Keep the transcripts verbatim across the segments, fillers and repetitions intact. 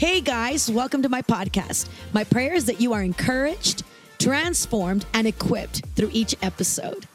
Hey guys, welcome to my podcast. My prayer is that you are encouraged, transformed, and equipped through each episode.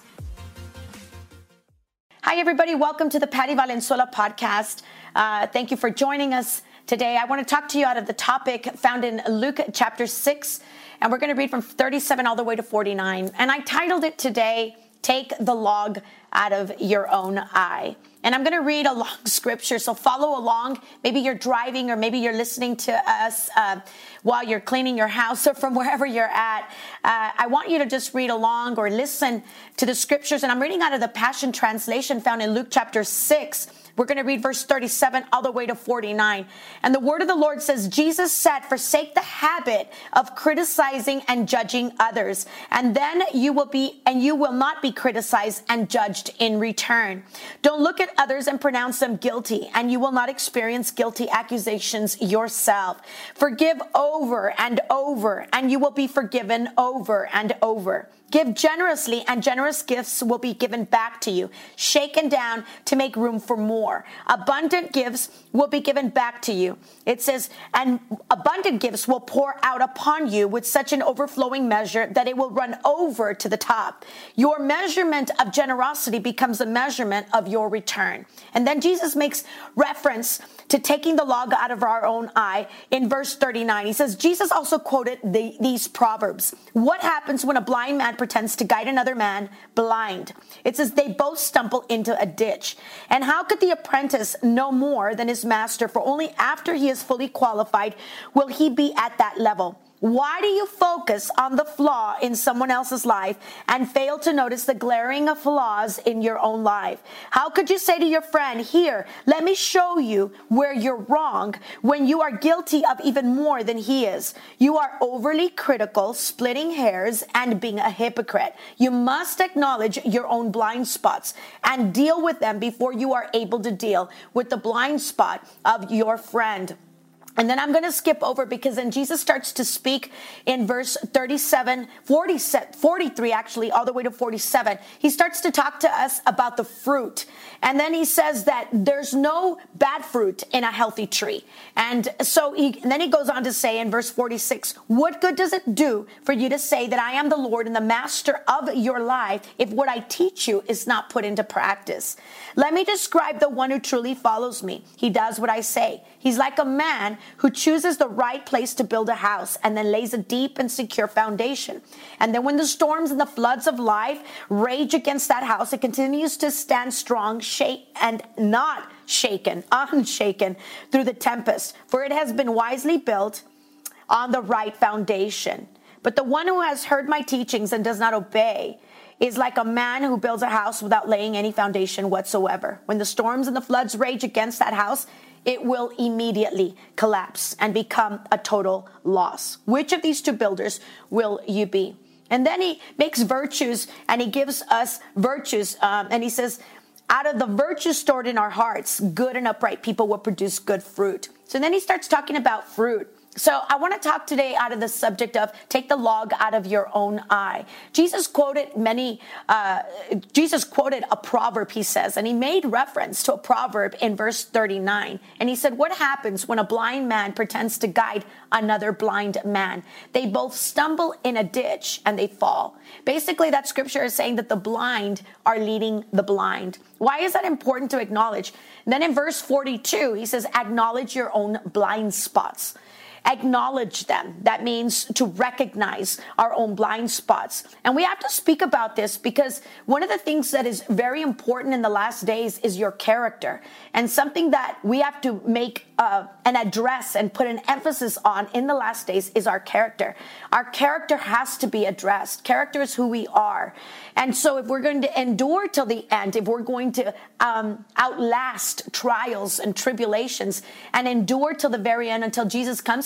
Hi, everybody. Welcome to the Patty Valenzuela podcast. Uh, thank you for joining us today. I want to talk to you out of the topic found in Luke chapter six, and we're going to read from thirty-seven all the way to forty-nine. And I titled it today, Take the Log Out of Your Own Eye. And I'm going to read a long scripture, so follow along. Maybe you're driving or maybe you're listening to us uh, while you're cleaning your house or from wherever you're at. Uh, I want you to just read along or listen to the scriptures. And I'm reading out of the Passion Translation found in Luke chapter six. We're going to read verse thirty-seven all the way to forty-nine. And the word of the Lord says, Jesus said, forsake the habit of criticizing and judging others, and then you will be, and you will not be criticized and judged in return. Don't look at others and pronounce them guilty, and you will not experience guilty accusations yourself. Forgive over and over, and you will be forgiven over and over. Give generously, and generous gifts will be given back to you, shaken down to make room for more. Abundant gifts will be given back to you. It says, and abundant gifts will pour out upon you with such an overflowing measure that it will run over to the top. Your measurement of generosity becomes a measurement of your return. And then Jesus makes reference to taking the log out of our own eye in verse thirty-nine. He says, Jesus also quoted the, these proverbs. What happens when a blind man pretends to guide another man blind? It says they both stumble into a ditch. And how could the apprentice know more than his master? For only after he is fully qualified will he be at that level. Why do you focus on the flaw in someone else's life and fail to notice the glaring flaws in your own life? How could you say to your friend, here, let me show you where you're wrong, when you are guilty of even more than he is? You are overly critical, splitting hairs, and being a hypocrite. You must acknowledge your own blind spots and deal with them before you are able to deal with the blind spot of your friend. And then I'm going to skip over because then Jesus starts to speak in verse thirty-seven, forty, forty-three actually, all the way to forty-seven. He starts to talk to us about the fruit. And then he says that there's no bad fruit in a healthy tree. And so he, and then he goes on to say in verse forty-six, what good does it do for you to say that I am the Lord and the master of your life if what I teach you is not put into practice? Let me describe the one who truly follows me. He does what I say. He's like a man who chooses the right place to build a house and then lays a deep and secure foundation. And then when the storms and the floods of life rage against that house, it continues to stand strong, shake and not shaken, unshaken through the tempest, for it has been wisely built on the right foundation. But the one who has heard my teachings and does not obey is like a man who builds a house without laying any foundation whatsoever. When the storms and the floods rage against that house, it will immediately collapse and become a total loss. Which of these two builders will you be? And then he makes virtues and he gives us virtues. Um, and he says, out of the virtues stored in our hearts, good and upright people will produce good fruit. So then he starts talking about fruit. So I want to talk today out of the subject of take the log out of your own eye. Jesus quoted many, uh, Jesus quoted a proverb, he says, and he made reference to a proverb in verse thirty-nine. And he said, what happens when a blind man pretends to guide another blind man? They both stumble in a ditch and they fall. Basically, that scripture is saying that the blind are leading the blind. Why is that important to acknowledge? And then in verse forty-two, he says, acknowledge your own blind spots. Acknowledge them. That means to recognize our own blind spots. And we have to speak about this because one of the things that is very important in the last days is your character. And something that we have to make uh, an address and put an emphasis on in the last days is our character. Our character has to be addressed. Character is who we are. And so if we're going to endure till the end, if we're going to um, outlast trials and tribulations and endure till the very end until Jesus comes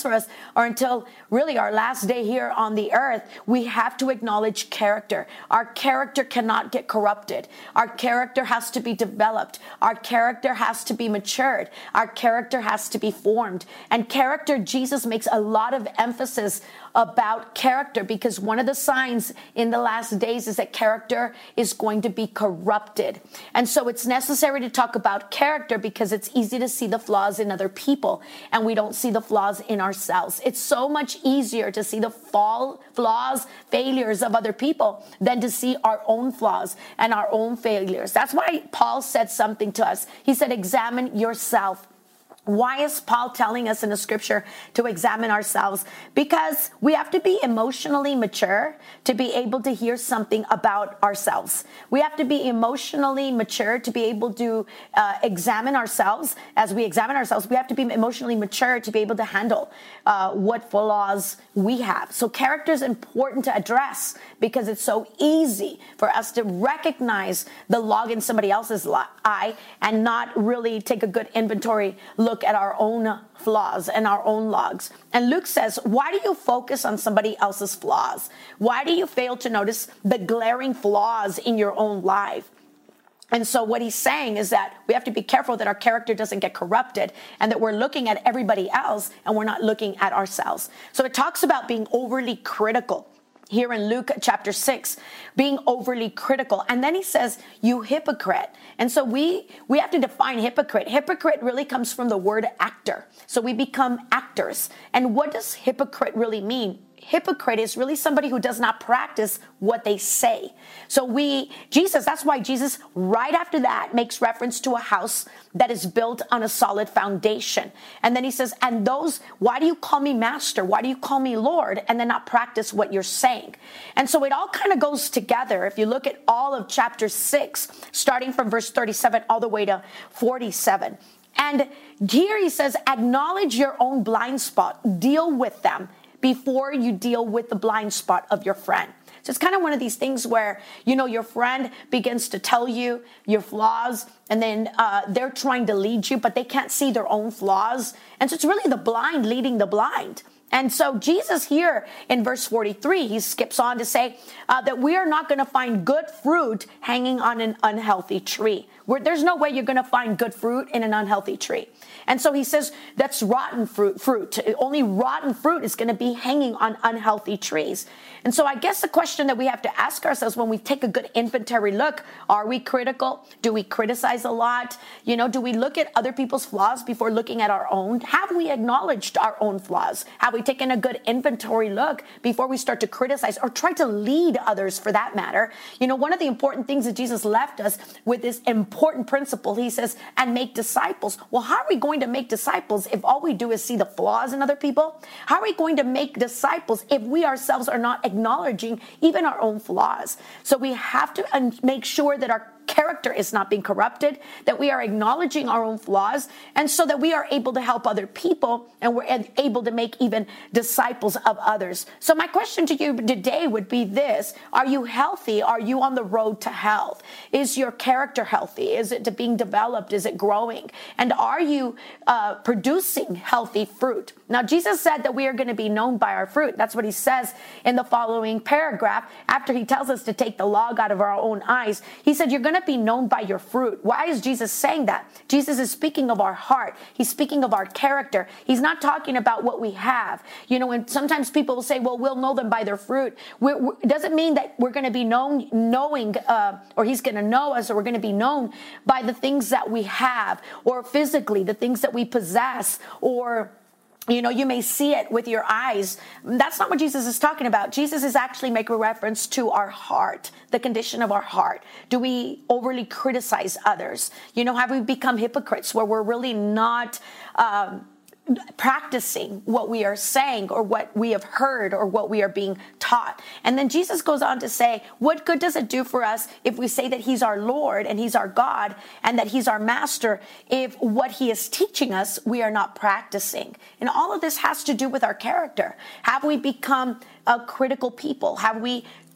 plans for us or until really our last day here on the earth, we have to acknowledge character. Our character cannot get corrupted. Our character has to be developed. Our character has to be matured. Our character has to be formed. And character, Jesus makes a lot of emphasis about character, because one of the signs in the last days is that character is going to be corrupted. And so it's necessary to talk about character because it's easy to see the flaws in other people and we don't see the flaws in ourselves. It's so much easier to see the fall, flaws, failures of other people than to see our own flaws and our own failures. That's why Paul said something to us. He said, examine yourself. Why is Paul telling us in the scripture to examine ourselves? Because we have to be emotionally mature to be able to hear something about ourselves. We have to be emotionally mature to be able to uh, examine ourselves. As we examine ourselves, we have to be emotionally mature to be able to handle uh, what flaws we have. So character is important to address because it's so easy for us to recognize the log in somebody else's eye and not really take a good inventory look Look at our own flaws and our own logs. And Luke says, why do you focus on somebody else's flaws? Why do you fail to notice the glaring flaws in your own life? And so what he's saying is that we have to be careful that our character doesn't get corrupted and that we're looking at everybody else and we're not looking at ourselves. So it talks about being overly critical here in Luke chapter six, being overly critical. And then he says, you hypocrite. And so we, we have to define hypocrite. Hypocrite really comes from the word actor. So we become actors. And what does hypocrite really mean? Hypocrite is really somebody who does not practice what they say. So we, Jesus, that's why Jesus, right after that, makes reference to a house that is built on a solid foundation. And then he says, and those, why do you call me master? Why do you call me Lord? And then not practice what you're saying. And so it all kind of goes together. If you look at all of chapter six, starting from verse thirty-seven all the way to forty-seven. And here he says, acknowledge your own blind spot, deal with them before you deal with the blind spot of your friend. So it's kind of one of these things where, you know, your friend begins to tell you your flaws, and then uh, they're trying to lead you, but they can't see their own flaws. And so it's really the blind leading the blind. And so Jesus here in verse forty-three, he skips on to say uh, that we are not going to find good fruit hanging on an unhealthy tree. Where there's no way you're going to find good fruit in an unhealthy tree. And so he says that's rotten fruit. fruit. Only rotten fruit is going to be hanging on unhealthy trees. And so I guess the question that we have to ask ourselves when we take a good inventory look, are we critical? Do we criticize a lot? You know, do we look at other people's flaws before looking at our own? Have we acknowledged our own flaws? Have we taken a good inventory look before we start to criticize or try to lead others for that matter? You know, one of the important things that Jesus left us with this important principle, he says, and make disciples. Well, how are we going to make disciples if all we do is see the flaws in other people? How are we going to make disciples if we ourselves are not acknowledging even our own flaws? So we have to make sure that our character is not being corrupted, that we are acknowledging our own flaws, and so that we are able to help other people and we're able to make even disciples of others. So my question to you today would be this: are you healthy? Are you on the road to health? Is your character healthy? Is it being developed? Is it growing? And are you uh, producing healthy fruit? Now, Jesus said that we are going to be known by our fruit. That's what he says in the following paragraph. After he tells us to take the log out of our own eyes, he said, you're going to be known by your fruit. Why is Jesus saying that? Jesus is speaking of our heart. He's speaking of our character. He's not talking about what we have. You know, and sometimes people will say, well, we'll know them by their fruit. We're, we're, it doesn't mean that we're going to be known, knowing, uh, or he's going to know us, or we're going to be known by the things that we have, or physically, the things that we possess, or you know, you may see it with your eyes. That's not what Jesus is talking about. Jesus is actually making reference to our heart, the condition of our heart. Do we overly criticize others? You know, have we become hypocrites where we're really not um, practicing what we are saying or what we have heard or what we are being taught? And then Jesus goes on to say, what good does it do for us if we say that he's our Lord and he's our God and that he's our master if what he is teaching us we are not practicing? And all of this has to do with our character. Have we become a critical people? Have we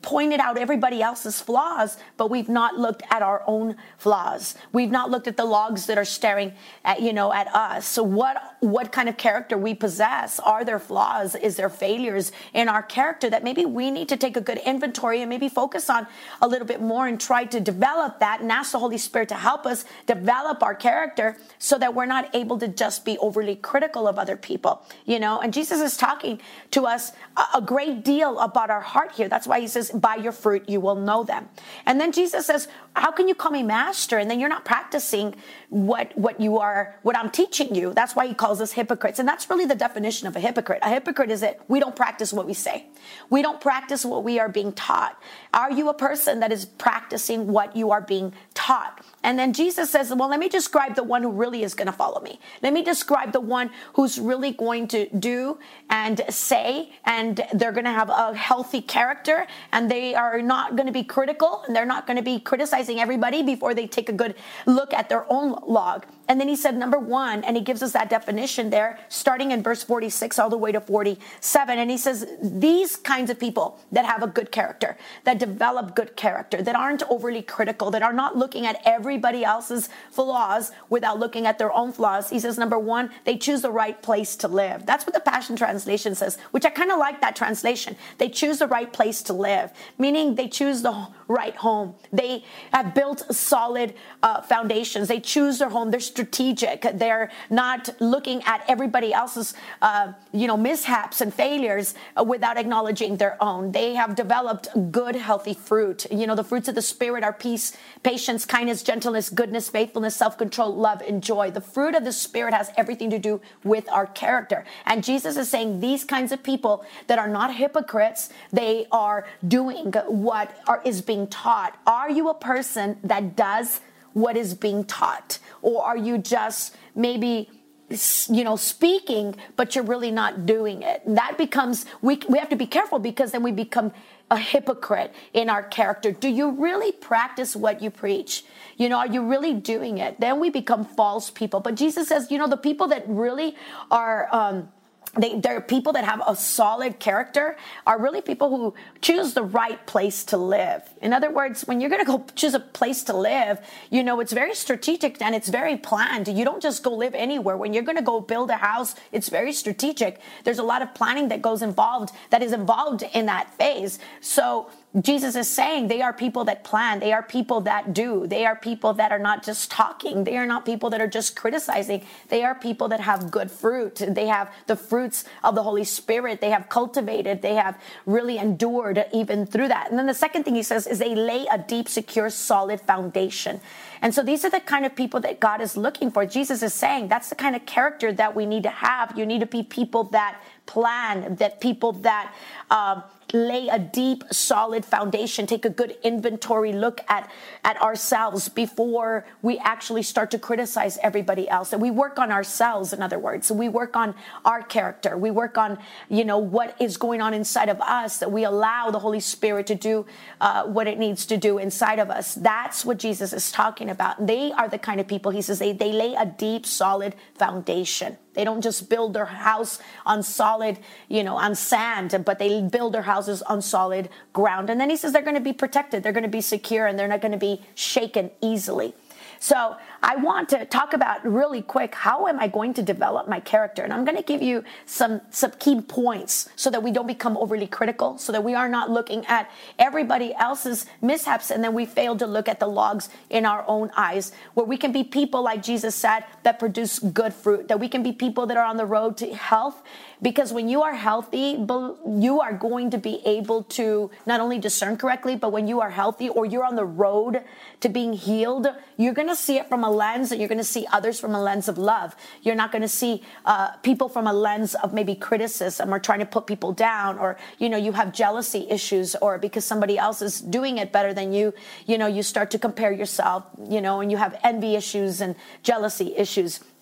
pointed out everybody else's flaws, but we've not looked at our own flaws. We've not looked at the logs that are staring at, you know, at us. So what, what kind of character we possess? Are there flaws? Is there failures in our character that maybe we need to take a good inventory and maybe focus on a little bit more and try to develop that and ask the Holy Spirit to help us develop our character so that we're not able to just be overly critical of other people, you know? And Jesus is talking to us a, a great deal about our heart here. That's why he says, by your fruit, you will know them. And then Jesus says, how can you call me master? And then you're not practicing what, what you are, what I'm teaching you. That's why he calls us hypocrites. And that's really the definition of a hypocrite. A hypocrite is that we don't practice what we say. We don't practice what we are being taught. Are you a person that is practicing what you are being taught? And then Jesus says, well, let me describe the one who really is going to follow me. Let me describe the one who's really going to do and say, and they're going to have a healthy character, and they are not going to be critical, and they're not going to be criticizing everybody before they take a good look at their own log. And then he said, number one, and he gives us that definition there, starting in verse forty-six all the way to forty-seven. And he says, these kinds of people that have a good character, that develop good character, that aren't overly critical, that are not looking at everybody else's flaws without looking at their own flaws. He says, number one, they choose the right place to live. That's what the Passion Translation says, which I kind of like that translation. They choose the right place to live, meaning they choose the right home. They have built solid uh, foundations. They choose their home. They're strategic. They're not looking at everybody else's, uh, you know, mishaps and failures uh, without acknowledging their own. They have developed good, healthy fruit. You know, the fruits of the Spirit are peace, patience, kindness, gentleness, goodness, faithfulness, self-control, love, and joy. The fruit of the Spirit has everything to do with our character. And Jesus is saying these kinds of people that are not hypocrites, they are doing what are, is being taught. Are you a person that does what is being taught? Or are you just maybe, you know, speaking, but you're really not doing it? That becomes, we, we have to be careful, because then we become a hypocrite in our character. Do you really practice what you preach? You know, are you really doing it? Then we become false people. But Jesus says, you know, the people that really are, um, They, they're people that have a solid character are really people who choose the right place to live. In other words, when you're going to go choose a place to live, you know, it's very strategic and it's very planned. You don't just go live anywhere. When you're going to go build a house, it's very strategic. There's a lot of planning that goes involved, that is involved in that phase. So Jesus is saying they are people that plan. They are people that do. They are people that are not just talking. They are not people that are just criticizing. They are people that have good fruit. They have the fruits of the Holy Spirit. They have cultivated. They have really endured even through that. And then the second thing he says is they lay a deep, secure, solid foundation. And so these are the kind of people that God is looking for. Jesus is saying that's the kind of character that we need to have. You need to be people that plan, that people that uh, lay a deep, solid foundation, take a good inventory look at, at ourselves before we actually start to criticize everybody else. And we work on ourselves, in other words. So we work on our character. We work on, you know, what is going on inside of us, that we allow the Holy Spirit to do uh, what it needs to do inside of us. That's what Jesus is talking about. They are the kind of people, he says, they, they lay a deep, solid foundation. They don't just build their house on solid, you know, on sand, but they build their houses on solid ground. And then he says they're going to be protected, they're going to be secure, and they're not going to be shaken easily. So I want to talk about really quick, how am I going to develop my character? And I'm going to give you some, some key points so that we don't become overly critical, so that we are not looking at everybody else's mishaps and then we fail to look at the logs in our own eyes, where we can be people, like Jesus said, that produce good fruit, that we can be people that are on the road to health. Because when you are healthy, you are going to be able to not only discern correctly, but when you are healthy or you're on the road to being healed, you're going to see it from a lens, and you're going to see others from a lens of love. You're not going to see uh, people from a lens of maybe criticism or trying to put people down, or, you know, you have jealousy issues, or because somebody else is doing it better than you, you know, you start to compare yourself, you know, and you have envy issues and jealousy issues.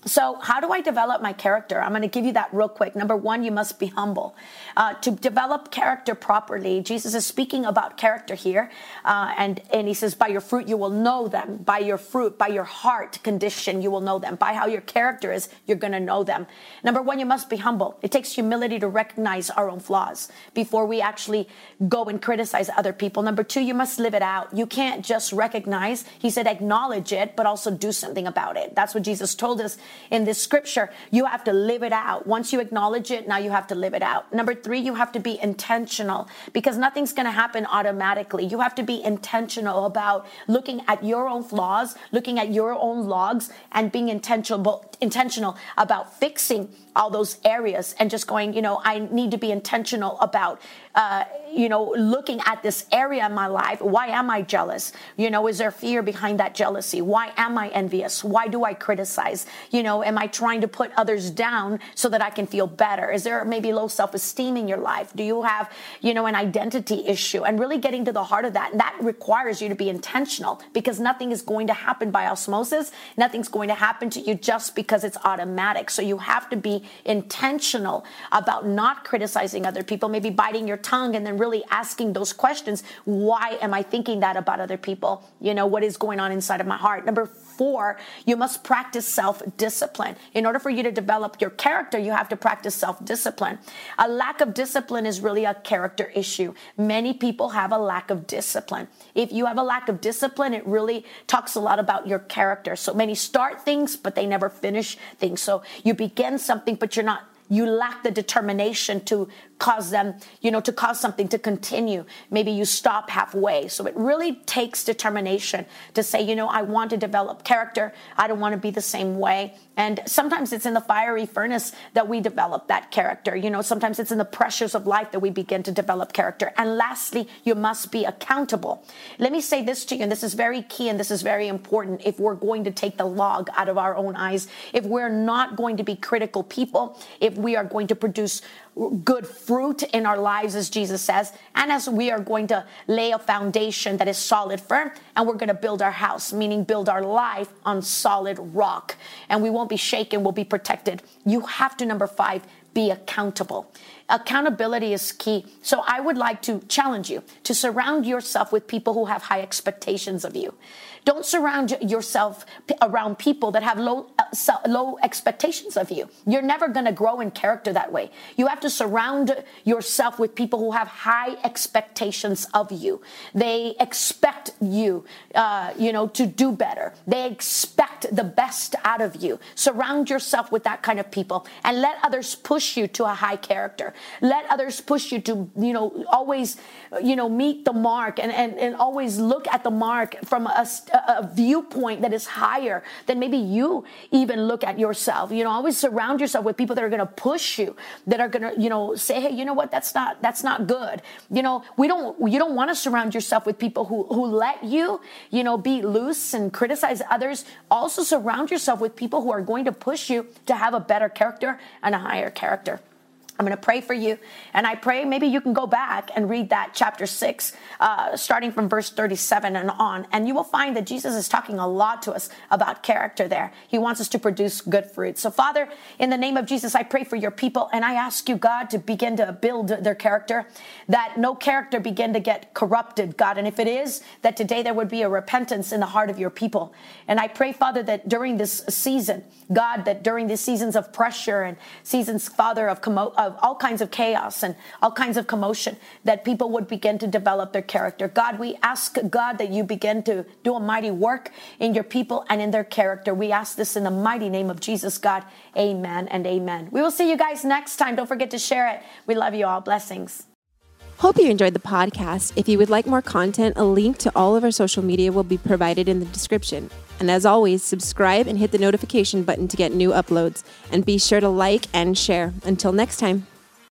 So how do I develop my character? I'm going to give you that real quick. Number one, you must be humble. Uh, to develop character properly, Jesus is speaking about character here. Uh, and, and he says, by your fruit, you will know them. By your fruit, by your heart condition, you will know them. By how your character is, you're going to know them. Number one, you must be humble. It takes humility to recognize our own flaws before we actually go and criticize other people. Number two, you must live it out. You can't just recognize. He said, acknowledge it, but also do something about it. That's what Jesus told us in this scripture. You have to live it out. Once you acknowledge it, now you have to live it out. Number three, you have to be intentional, because nothing's going to happen automatically. You have to be intentional about looking at your own flaws, looking at your own logs, and being intentional, intentional about fixing all those areas, and just going, you know, I need to be intentional about, uh, you know, looking at this area in my life. Why am I jealous? You know, is there fear behind that jealousy? Why am I envious? Why do I criticize? You know, am I trying to put others down so that I can feel better? Is there maybe low self-esteem in your life? Do you have, you know, an identity issue? And really getting to the heart of that. And that requires you to be intentional, because nothing is going to happen by osmosis. Nothing's going to happen to you just because it's automatic. So you have to be intentional about not criticizing other people, maybe biting your tongue, and then really asking those questions. Why am I thinking that about other people? You know, what is going on inside of my heart? Number four, you must practice self-discipline. In order for you to develop your character, you have to practice self-discipline. A lack of discipline is really a character issue. Many people have a lack of discipline. If you have a lack of discipline, it really talks a lot about your character. So many start things, but they never finish things. So you begin something, but you're not you lack the determination to cause them, you know, to cause something to continue. Maybe you stop halfway. So it really takes determination to say, you know, I want to develop character. I don't want to be the same way. And sometimes it's in the fiery furnace that we develop that character. You know, sometimes it's in the pressures of life that we begin to develop character. And lastly, you must be accountable. Let me say this to you, and this is very key, and this is very important if we're going to take the log out of our own eyes, if we're not going to be critical people, if we are going to produce good fruit in our lives, as Jesus says, and as we are going to lay a foundation that is solid, firm, and we're going to build our house, meaning build our life on solid rock, and we won't be shaken, we'll be protected. You have to, number five, be accountable. Accountability is key. So I would like to challenge you to surround yourself with people who have high expectations of you. Don't surround yourself around people that have low uh, low expectations of you. You're never going to grow in character that way. You have to surround yourself with people who have high expectations of you. They expect you, uh, you know, to do better. They expect the best out of you. Surround yourself with that kind of people, and let others push you to a high character. Let others push you to, you know, always, you know, meet the mark, and, and, and always look at the mark from a, a viewpoint that is higher than maybe you even look at yourself. You know, always surround yourself with people that are going to push you, that are going to, you know, say, hey, you know what, that's not, that's not good. You know, we don't, you don't want to surround yourself with people who, who let you, you know, be loose and criticize others. Also surround yourself with people who are going to push you to have a better character and a higher character. I'm going to pray for you, and I pray maybe you can go back and read that chapter six, uh, starting from verse thirty-seven and on, and you will find that Jesus is talking a lot to us about character there. He wants us to produce good fruit. So, Father, in the name of Jesus, I pray for your people, and I ask you, God, to begin to build their character, that no character begin to get corrupted, God, and if it is, that today there would be a repentance in the heart of your people. And I pray, Father, that during this season, God, that during these seasons of pressure and seasons, Father, of commo- of all kinds of chaos and all kinds of commotion, that people would begin to develop their character. God, we ask, God, that you begin to do a mighty work in your people and in their character. We ask this in the mighty name of Jesus, God. Amen and amen. We will see you guys next time. Don't forget to share it. We love you all. Blessings. Hope you enjoyed the podcast. If you would like more content, a link to all of our social media will be provided in the description. And as always, subscribe and hit the notification button to get new uploads. And be sure to like and share. Until next time.